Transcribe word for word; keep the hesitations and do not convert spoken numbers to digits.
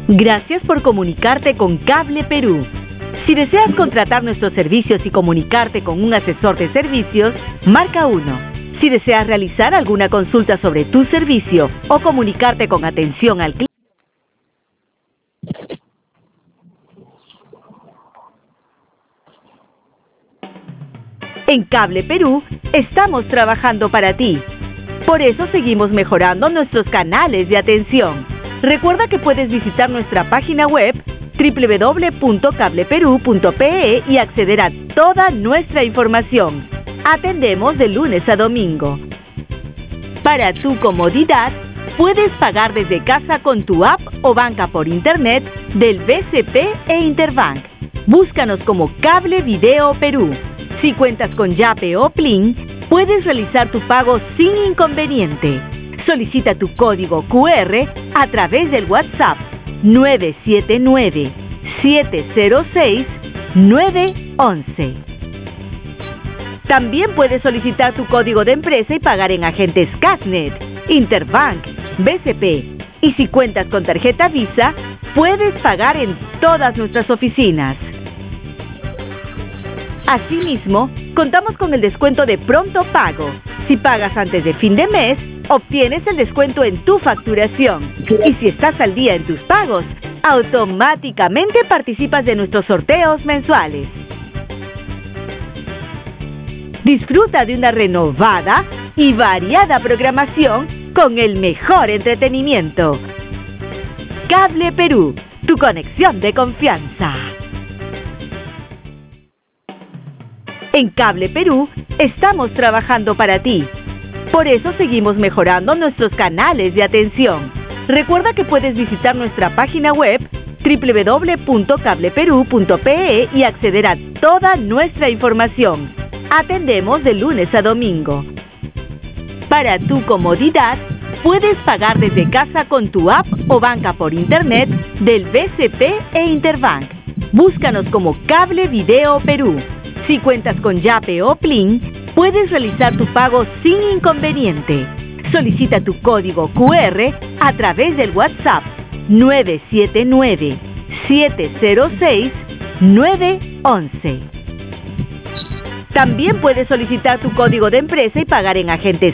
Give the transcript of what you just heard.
Gracias por comunicarte con Cable Perú. Si deseas contratar nuestros servicios y comunicarte con un asesor de servicios, marca uno. Si deseas realizar alguna consulta sobre tu servicio o comunicarte con atención al cliente, en Cable Perú estamos trabajando para ti. Por eso seguimos mejorando nuestros canales de atención. Recuerda que puedes visitar nuestra página web doble u doble u doble u punto cable perú punto pe e y acceder a toda nuestra información. Atendemos de lunes a domingo. Para tu comodidad, puedes pagar desde casa con tu app o banca por internet del B C P e Interbank. Búscanos como Cable Video Perú. Si cuentas con Yape o Plin, puedes realizar tu pago sin inconveniente. Solicita tu código cu erre a través del WhatsApp nueve siete nueve, siete cero seis, nueve uno uno. También puedes solicitar tu código de empresa y pagar en agentes Cashnet, Interbank, B C P. Y si cuentas con tarjeta Visa, puedes pagar en todas nuestras oficinas. Asimismo, contamos con el descuento de pronto pago. Si pagas antes de fin de mes, obtienes el descuento en tu facturación. Y si estás al día en tus pagos, automáticamente participas de nuestros sorteos mensuales. Disfruta de una renovada y variada programación con el mejor entretenimiento. Cable Perú, tu conexión de confianza. En Cable Perú estamos trabajando para ti. Por eso seguimos mejorando nuestros canales de atención. Recuerda que puedes visitar nuestra página web doble u doble u doble u punto cable perú punto pe e y acceder a toda nuestra información. Atendemos de lunes a domingo. Para tu comodidad, puedes pagar desde casa con tu app o banca por internet del B C P e Interbank. Búscanos como Cable Video Perú. Si cuentas con Yape o Plin, puedes realizar tu pago sin inconveniente. Solicita tu código cu erre a través del WhatsApp nueve siete nueve, siete cero seis, nueve uno uno. También puedes solicitar tu código de empresa y pagar en agentes